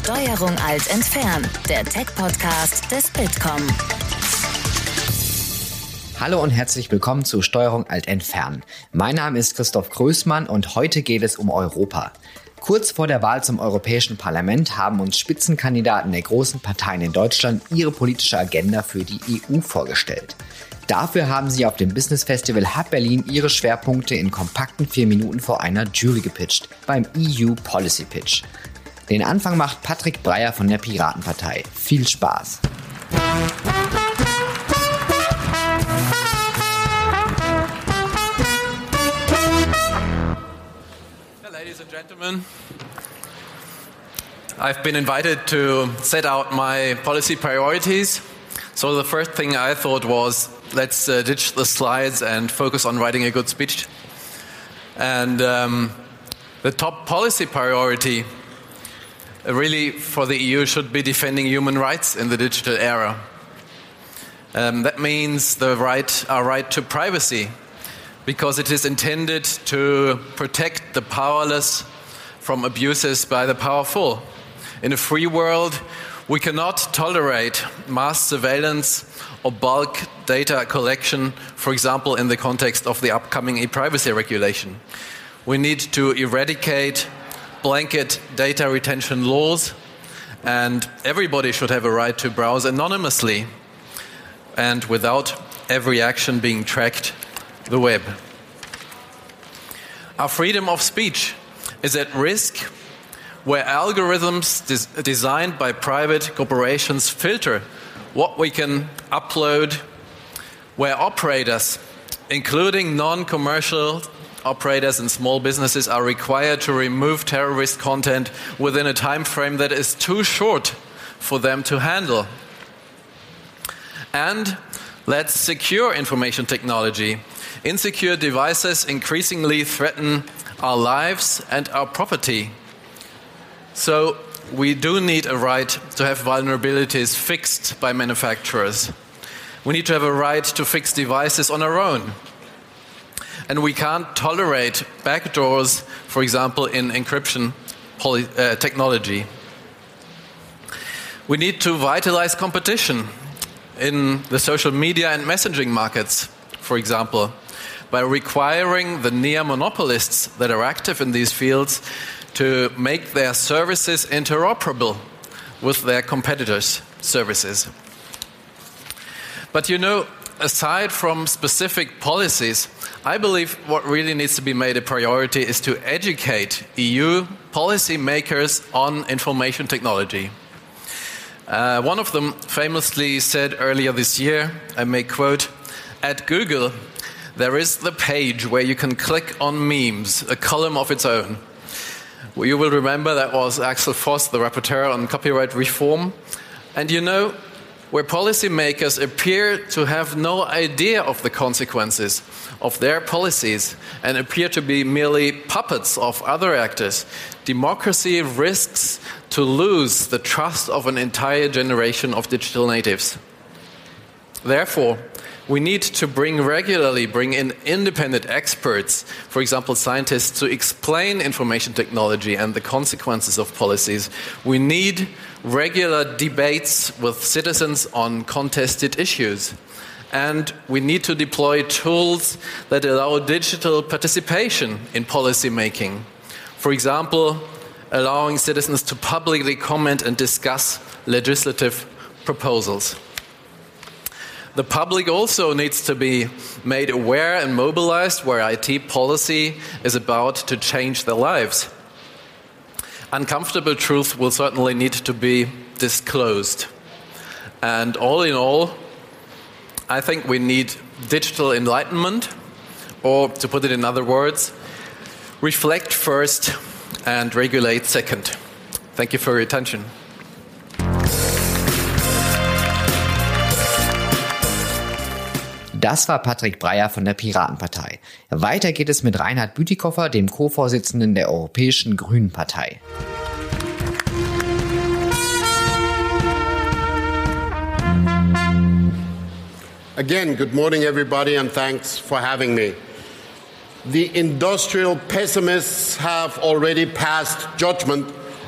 Steuerung Alt entfernen, der Tech-Podcast des Bitkom. Hallo und herzlich willkommen zu Steuerung Alt entfernen. Mein Name ist Christoph Größmann und heute geht es um Europa. Kurz vor der Wahl zum Europäischen Parlament haben uns Spitzenkandidaten der großen Parteien in Deutschland ihre politische Agenda für die EU vorgestellt. Dafür haben sie auf dem Business Festival Hub Berlin ihre Schwerpunkte in kompakten 4 Minuten vor einer Jury gepitcht, beim EU Policy Pitch. Den Anfang macht Patrick Breyer von der Piratenpartei. Viel Spaß! Ladies and gentlemen, I've been invited to set out my policy priorities. So the first thing I thought was, let's ditch the slides and focus on writing a good speech. And the top policy priority really for the EU should be defending human rights in the digital era. That means our right to privacy, because it is intended to protect the powerless from abuses by the powerful. In a free world, we cannot tolerate mass surveillance or bulk data collection, for example, in the context of the upcoming e-privacy regulation. We need to eradicate blanket data retention laws, and everybody should have a right to browse anonymously and without every action being tracked the web. Our freedom of speech is at risk where algorithms designed by private corporations filter what we can upload, where operators, including non-commercial operators and small businesses, are required to remove terrorist content within a time frame that is too short for them to handle. And let's secure information technology. Insecure devices increasingly threaten our lives and our property. So we do need a right to have vulnerabilities fixed by manufacturers. We need to have a right to fix devices on our own. And we can't tolerate backdoors, for example, in encryption technology. We need to vitalize competition in the social media and messaging markets, for example, by requiring the near-monopolists that are active in these fields to make their services interoperable with their competitors' services. But aside from specific policies, I believe what really needs to be made a priority is to educate EU policymakers on information technology. One of them famously said earlier this year, I may quote, "At Google, there is the page where you can click on memes, a column of its own." You will remember that was Axel Voss, the rapporteur on copyright reform. And where policymakers appear to have no idea of the consequences of their policies and appear to be merely puppets of other actors, democracy risks to lose the trust of an entire generation of digital natives. Therefore, we need to regularly bring in independent experts, for example, scientists, to explain information technology and the consequences of policies. We need regular debates with citizens on contested issues. And we need to deploy tools that allow digital participation in policy making. For example, allowing citizens to publicly comment and discuss legislative proposals. The public also needs to be made aware and mobilized where IT policy is about to change their lives. Uncomfortable truth will certainly need to be disclosed. And all in all, I think we need digital enlightenment, or to put it in other words, reflect first and regulate second. Thank you for your attention. Das war Patrick Breyer von der Piratenpartei. Weiter geht es mit Reinhard Bütikofer, dem Co-Vorsitzenden der Europäischen Grünen Partei. Again, good morning everybody and thanks for having me. The industrial pessimists have already passed judgment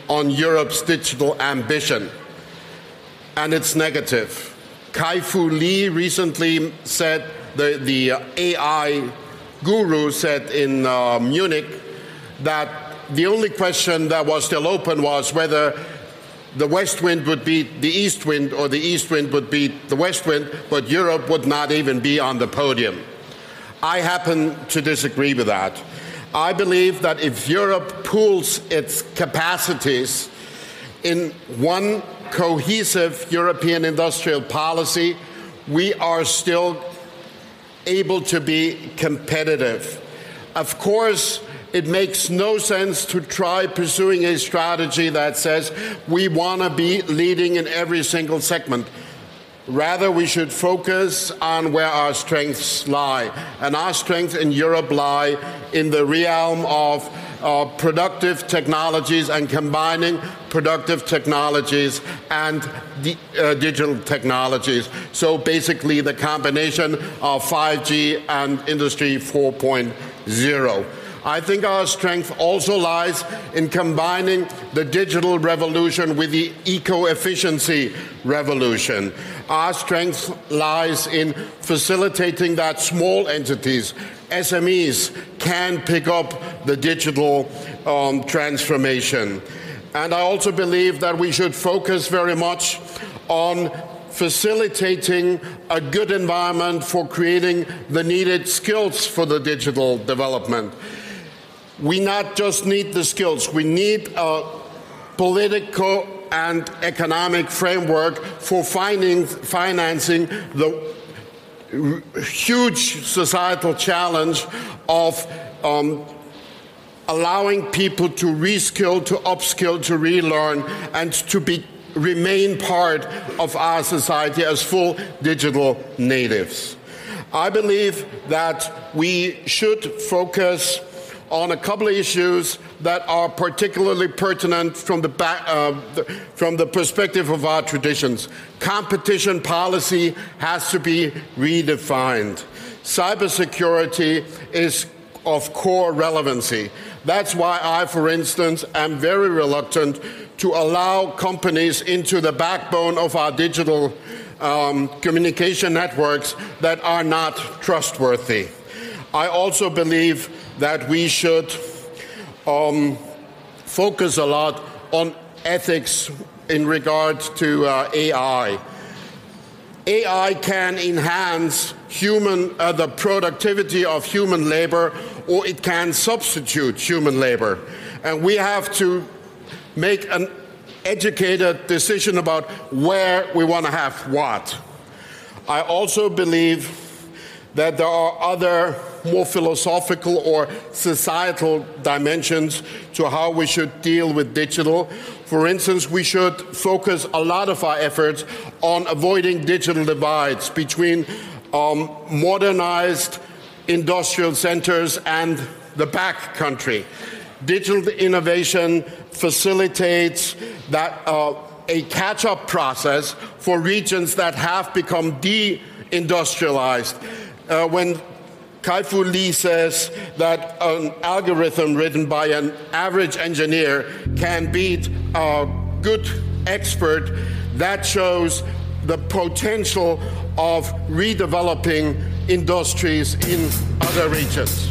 on Europe's digital ambition. And it's negative. Kai-Fu Lee recently said, the AI guru said in Munich, that the only question that was still open was whether the west wind would beat the east wind or the east wind would beat the west wind, but Europe would not even be on the podium. I happen to disagree with that. I believe that if Europe pools its capacities in one cohesive European industrial policy, we are still able to be competitive. Of course, it makes no sense to try pursuing a strategy that says we want to be leading in every single segment. Rather, we should focus on where our strengths lie. And our strengths in Europe lie in the realm of productive technologies and combining productive technologies and digital technologies. So basically the combination of 5G and Industry 4.0. I think our strength also lies in combining the digital revolution with the eco-efficiency revolution. Our strength lies in facilitating that small entities, SMEs, can pick up the digital transformation. And I also believe that we should focus very much on facilitating a good environment for creating the needed skills for the digital development. We not just need the skills, we need a political and economic framework for financing the huge societal challenge of allowing people to reskill, to upskill, to relearn, and to remain part of our society as full digital natives. I believe that we should focus on a couple of issues that are particularly pertinent from the perspective of our traditions. Competition policy has to be redefined. Cybersecurity is of core relevancy. That's why I, for instance, am very reluctant to allow companies into the backbone of our digital communication networks that are not trustworthy. I also believe that we should focus a lot on ethics in regard to AI. AI can enhance the productivity of human labor, or it can substitute human labor. And we have to make an educated decision about where we want to have what. I also believe that there are other more philosophical or societal dimensions to how we should deal with digital. For instance, we should focus a lot of our efforts on avoiding digital divides between modernized industrial centers and the back country. Digital innovation facilitates that a catch-up process for regions that have become de-industrialized. When Kai-Fu Lee says that an algorithm written by an average engineer can beat a good expert, that shows the potential of redeveloping industries in other regions.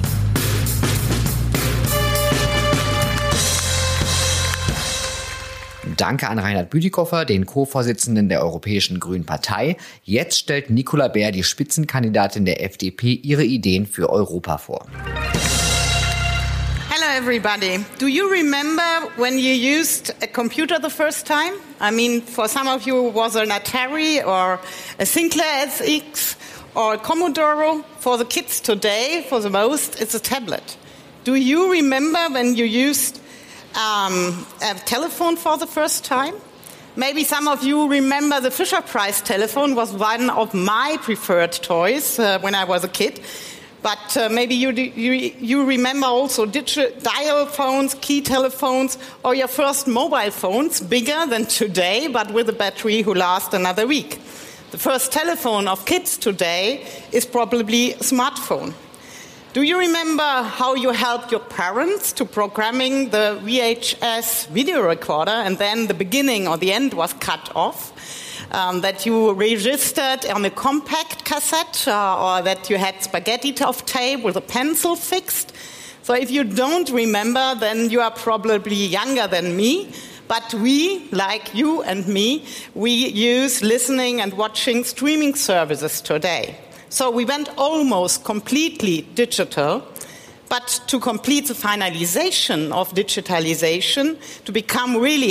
Danke an Reinhard Bütikofer, den Co-Vorsitzenden der Europäischen Grünen Partei. Jetzt stellt Nicola Beer, die Spitzenkandidatin der FDP, ihre Ideen für Europa vor. Hello everybody. Do you remember when you used a computer the first time? I mean, for some of you it was an Atari or a Sinclair SX or a Commodore. For the kids today, for the most, it's a tablet. Do you remember when you used a telephone for the first time? Maybe some of you remember the Fisher-Price telephone was one of my preferred toys when I was a kid. But maybe you remember also dial phones, key telephones, or your first mobile phones, bigger than today, but with a battery who lasts another week. The first telephone of kids today is probably a smartphone. Do you remember how you helped your parents to programming the VHS video recorder and then the beginning or the end was cut off? That you registered on a compact cassette or that you had spaghetti tape with a pencil fixed? So if you don't remember, then you are probably younger than me. But we, like you and me, we use listening and watching streaming services today. So we went almost completely digital, but to complete the finalization of digitalization, to become really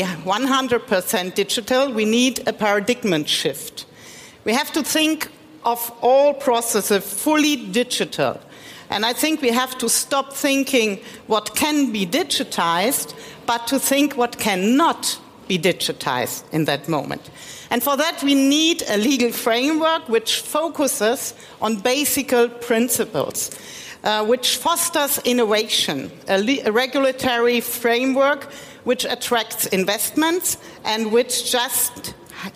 100% digital, we need a paradigm shift. We have to think of all processes fully digital. And I think we have to stop thinking what can be digitized, but to think what cannot be digitized in that moment. And for that, we need a legal framework which focuses on basic principles, which fosters innovation, a regulatory framework which attracts investments and which just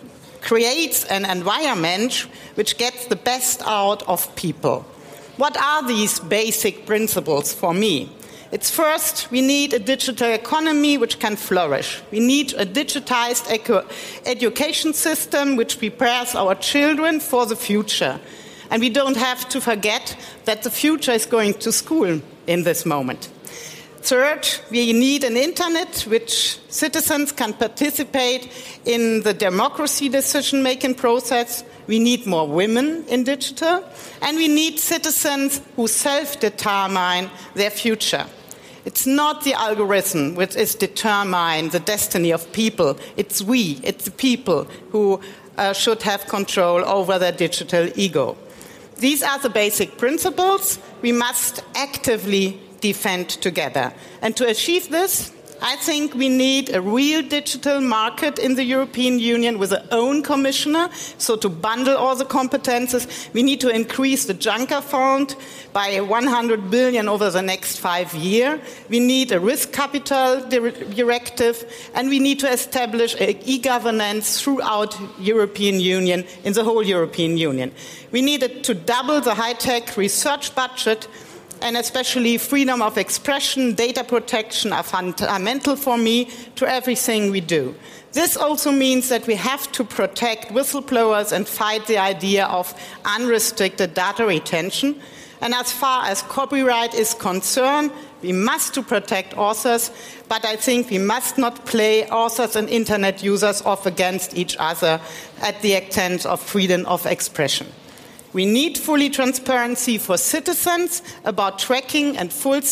creates an environment which gets the best out of people. What are these basic principles for me? It's first, we need a digital economy which can flourish. We need a digitized education system which prepares our children for the future. And we don't have to forget that the future is going to school in this moment. Third, we need an internet which citizens can participate in the democracy decision-making process. We need more women in digital. And we need citizens who self-determine their future. It's not the algorithm which is determine the destiny of people. It's the people who should have control over their digital ego. These are the basic principles we must actively defend together. And to achieve this, I think we need a real digital market in the European Union with our own commissioner, so to bundle all the competences. We need to increase the Juncker Fund by 100 billion over the next 5 years. We need a risk capital directive, and we need to establish e-governance throughout European Union, in the whole European Union. We needed to double the high-tech research budget, and especially freedom of expression, data protection are fundamental for me to everything we do. This also means that we have to protect whistleblowers and fight the idea of unrestricted data retention. And as far as copyright is concerned, we must to protect authors, but I think we must not play authors and internet users off against each other at the expense of freedom of expression. We need fully transparency for citizens about tracking and full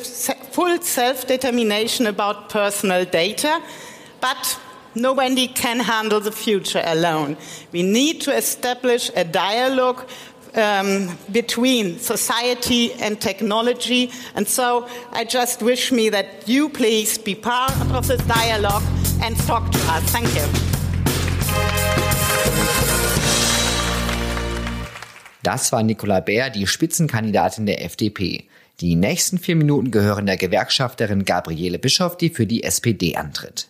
self-determination about personal data, but nobody can handle the future alone. We need to establish a dialogue between society and technology, and so I just wish me that you please be part of this dialogue and talk to us. Thank you. Das war Nicola Baer, die Spitzenkandidatin der FDP. Die nächsten 4 Minuten gehören der Gewerkschafterin Gabriele Bischoff, die für die SPD antritt.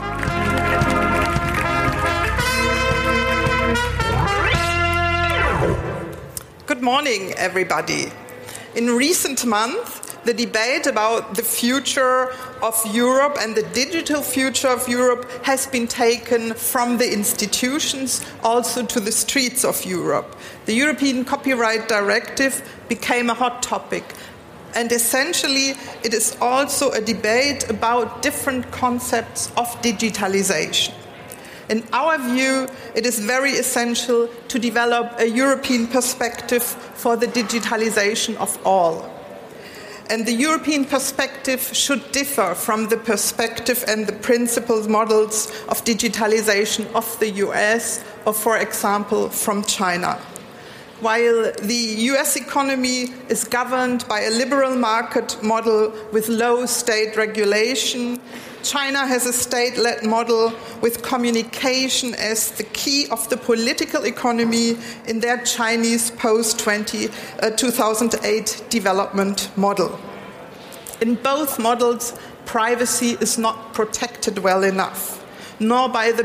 Good morning, everybody. In recent months, the debate about the future of Europe and the digital future of Europe has been taken from the institutions also to the streets of Europe. The European Copyright Directive became a hot topic. And essentially, it is also a debate about different concepts of digitalization. In our view, it is very essential to develop a European perspective for the digitalization of all. And the European perspective should differ from the perspective and the principles models of digitalization of the US or, for example, from China. While the US economy is governed by a liberal market model with low state regulation, China has a state-led model with communication as the key of the political economy in their Chinese post-2008 development model. In both models, privacy is not protected well enough, nor by the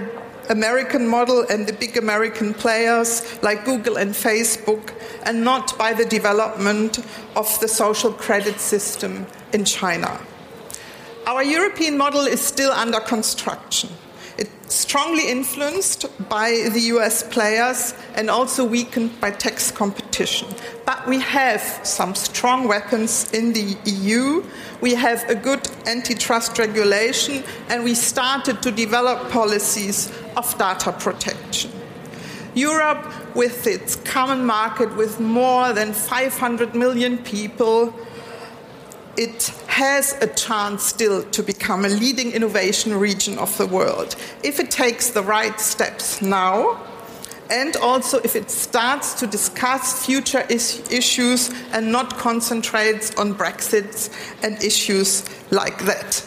American model and the big American players like Google and Facebook, and not by the development of the social credit system in China. Our European model is still under construction. It's strongly influenced by the US players and also weakened by tax competition. But we have some strong weapons in the EU. We have a good antitrust regulation, and we started to develop policies of data protection. Europe, with its common market with more than 500 million people, it has a chance still to become a leading innovation region of the world if it takes the right steps now, and also if it starts to discuss future issues and not concentrates on Brexit and issues like that.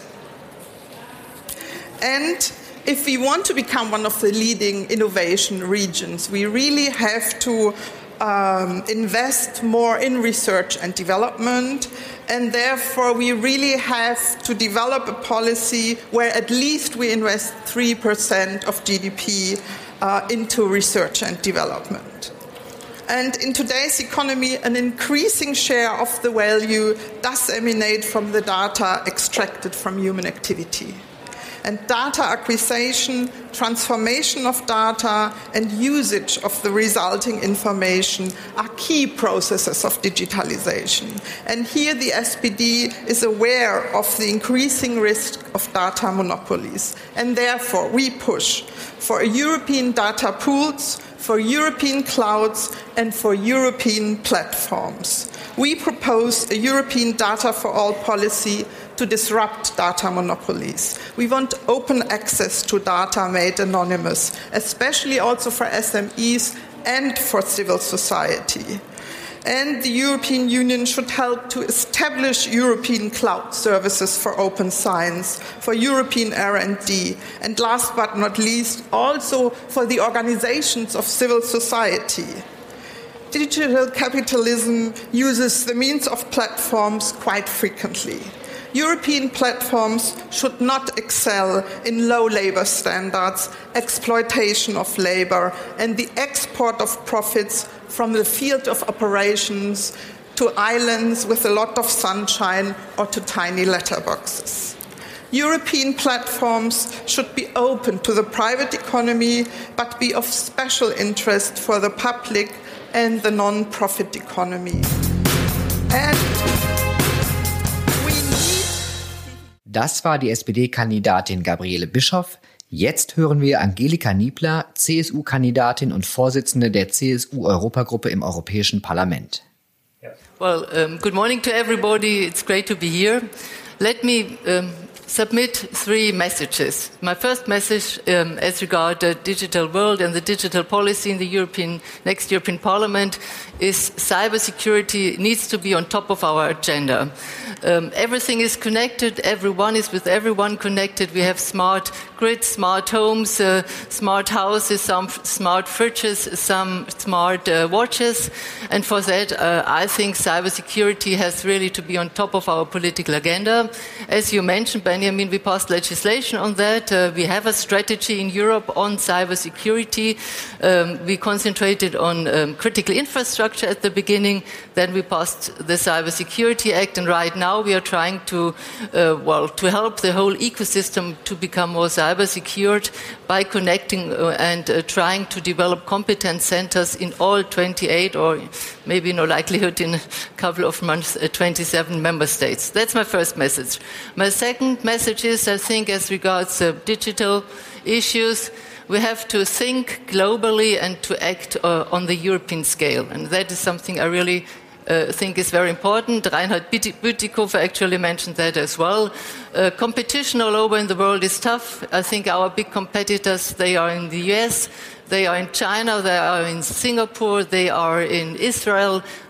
And if we want to become one of the leading innovation regions, we really have to invest more in research and development, and therefore we really have to develop a policy where at least we invest 3% of GDP into research and development. And in today's economy, an increasing share of the value does emanate from the data extracted from human activity. And data acquisition, transformation of data, and usage of the resulting information are key processes of digitalization. And here the SPD is aware of the increasing risk of data monopolies. And therefore we push for European data pools, for European clouds, and for European platforms. We propose a European data for all policy to disrupt data monopolies. We want open access to data made anonymous, especially also for SMEs and for civil society. And the European Union should help to establish European cloud services for open science, for European R&D, and last but not least, also for the organizations of civil society. Digital capitalism uses the means of platforms quite frequently. European platforms should not excel in low labor standards, exploitation of labor, and the export of profits from the field of operations to islands with a lot of sunshine or to tiny letterboxes. European platforms should be open to the private economy, but be of special interest for the public and the non-profit economy. Das war die SPD-Kandidatin Gabriele Bischoff. Jetzt hören wir Angelika Niebler, CSU-Kandidatin und Vorsitzende der CSU-Europagruppe im Europäischen Parlament. Well, good morning to everybody. It's great to be here. Let me submit 3 messages. My first message as regard the digital world and the digital policy in the next European Parliament is cybersecurity needs to be on top of our agenda. Everything is connected, everyone is with everyone connected. We have smart grids, smart homes, smart houses, some smart fridges, some smart watches. And for that, I think cybersecurity has really to be on top of our political agenda. As you mentioned, Benjamin, we passed legislation on that. We have a strategy in Europe on cybersecurity. We concentrated on critical infrastructure at the beginning. Then we passed the Cybersecurity Act, and right now we are trying to help the whole ecosystem to become more cyber secured by connecting and trying to develop competence centers in all 28, or maybe no likelihood in a couple of months, 27 member states. That's my first message. My second message is, I think, as regards digital issues, we have to think globally and to act on the European scale. And that is something I really think is very important. Reinhard Bütikofer actually mentioned that as well. Competition all over in the world is tough. I think our big competitors, they are in the US, they are in China, they are in Singapore, they are in Israel,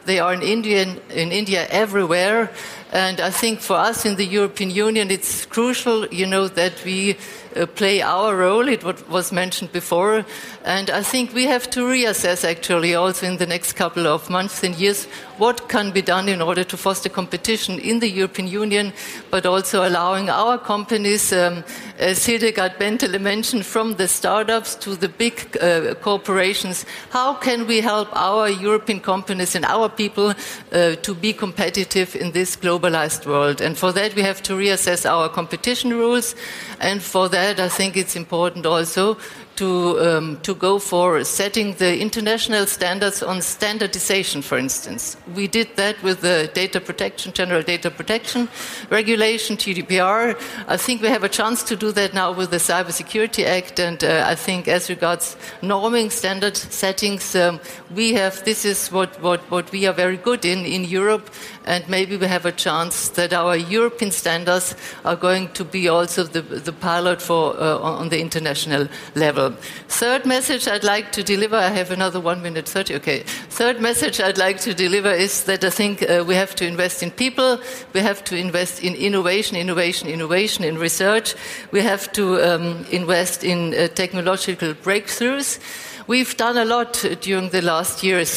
They are in India everywhere. And I think for us in the European Union, it's crucial, that we play our role. It was mentioned before. And I think we have to reassess, actually, also in the next couple of months and years, what can be done in order to foster competition in the European Union, but also allowing our companies, as Hildegard Bentele mentioned, from the startups to the big corporations. How can we help our European companies and our people to be competitive in this globalized world? And for that, we have to reassess our competition rules. And for that, I think it's important also to go for setting the international standards on standardization, for instance. We did that with the General Data Protection Regulation, GDPR. I think we have a chance to do that now with the Cybersecurity Act, and I think as regards norming standard settings, this is what we are very good in Europe, and maybe we have a chance that our European standards are going to be also the pilot for on the international level. Third message I'd like to deliver, I have another 1 minute 30, okay. Third message I'd like to deliver is that I think we have to invest in people, we have to invest in innovation, in research, we have to invest in technological breakthroughs. We've done a lot during the last years.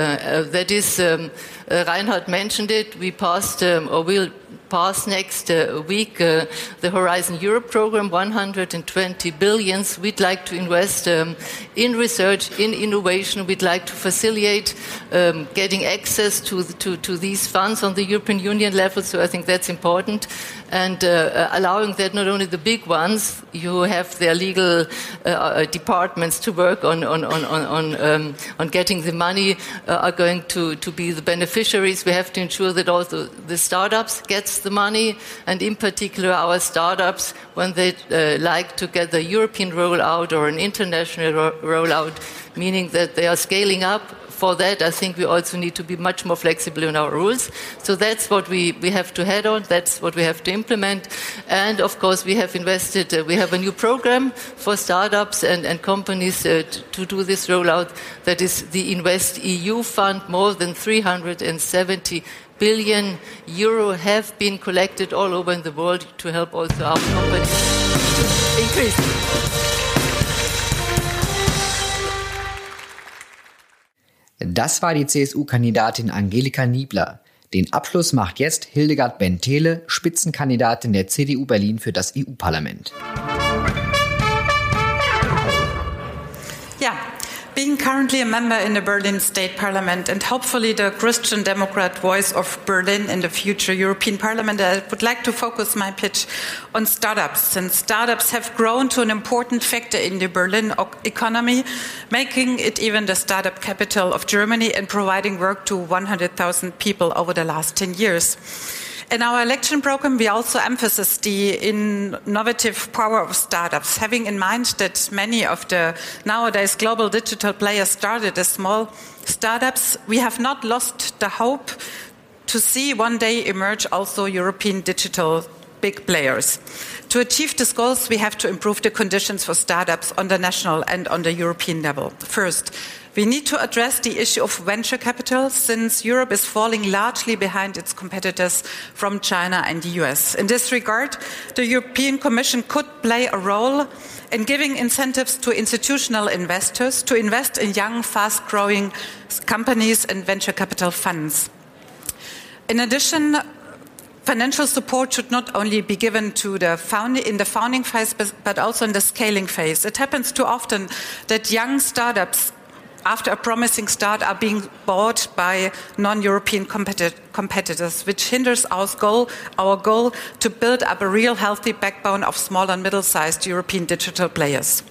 Reinhard mentioned it. We passed, or will pass next week, the Horizon Europe program, 120 billion. We'd like to invest in research, in innovation. We'd like to facilitate getting access to these funds on the European Union level. So I think that's important. And allowing that not only the big ones who have their legal departments to work on getting the money are going to be the beneficiaries. We have to ensure that also the startups gets the money, and in particular our startups, when they like to get the European rollout or an international rollout, meaning that they are scaling up. For that, I think we also need to be much more flexible in our rules. So that's what we have to head on. That's what we have to implement. And of course, we have invested, we have a new program for startups and companies to do this rollout. That is the Invest EU Fund. More than 370 billion euro have been collected all over in the world to help also our companies to increase. Das war die CSU-Kandidatin Angelika Niebler. Den Abschluss macht jetzt Hildegard Bentele, Spitzenkandidatin der CDU Berlin für das EU-Parlament. Yeah. Being currently a member in the Berlin State Parliament and hopefully the Christian Democrat voice of Berlin in the future European Parliament, I would like to focus my pitch on startups, since startups have grown to an important factor in the Berlin economy, making it even the startup capital of Germany and providing work to 100,000 people over the last 10 years. In our election program, we also emphasize the innovative power of startups, having in mind that many of the nowadays global digital players started as small startups. We have not lost the hope to see one day emerge also European digital big players. To achieve these goals, we have to improve the conditions for startups on the national and on the European level. First, we need to address the issue of venture capital, since Europe is falling largely behind its competitors from China and the US. In this regard, the European Commission could play a role in giving incentives to institutional investors to invest in young, fast-growing companies and venture capital funds. In addition, financial support should not only be given to in the founding phase, but also in the scaling phase. It happens too often that young startups, after a promising start, are being bought by non-European competitors, which hinders our goal to build up a real healthy backbone of small and middle-sized European digital players.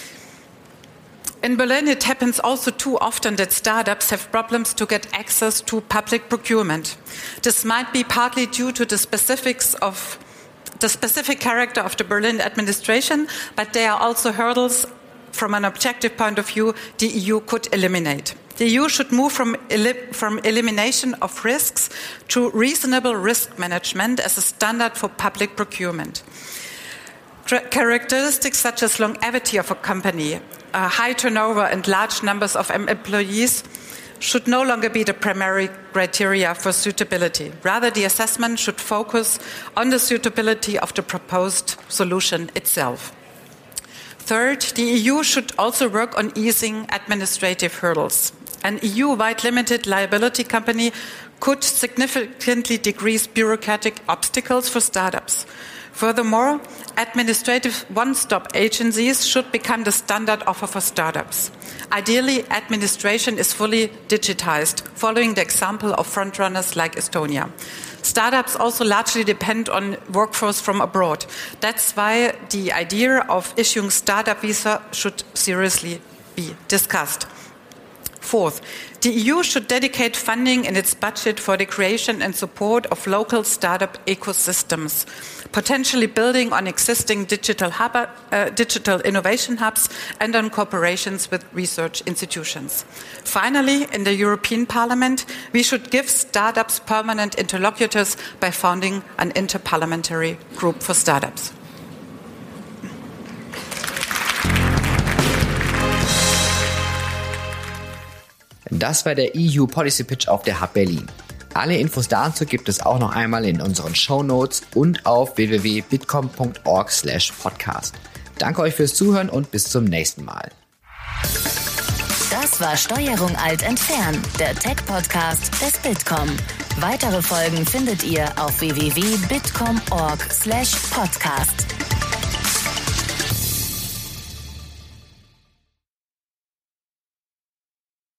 In Berlin, it happens also too often that startups have problems to get access to public procurement. This might be partly due to the specific character of the Berlin administration, but there are also hurdles from an objective point of view the EU could eliminate. The EU should move from elimination of risks to reasonable risk management as a standard for public procurement. Characteristics such as longevity of a company, high turnover and large numbers of employees should no longer be the primary criteria for suitability. Rather, the assessment should focus on the suitability of the proposed solution itself. Third, the EU should also work on easing administrative hurdles. An EU-wide limited liability company could significantly decrease bureaucratic obstacles for startups. Furthermore, administrative one-stop agencies should become the standard offer for startups. Ideally, administration is fully digitized, following the example of frontrunners like Estonia. Startups also largely depend on workforce from abroad. That's why the idea of issuing startup visa should seriously be discussed. Fourth, the EU should dedicate funding in its budget for the creation and support of local startup ecosystems, potentially building on existing digital innovation hubs and on cooperations with research institutions. Finally, in the European Parliament, we should give startups permanent interlocutors by founding an interparliamentary group for startups. Das war der EU Policy Pitch auf der Hub Berlin. Alle Infos dazu gibt es auch noch einmal in unseren Shownotes und auf www.bitkom.org/podcast. Danke euch fürs Zuhören und bis zum nächsten Mal. Das war Steuerung Alt entfernen, der Tech-Podcast des Bitkom. Weitere Folgen findet ihr auf www.bitkom.org/podcast.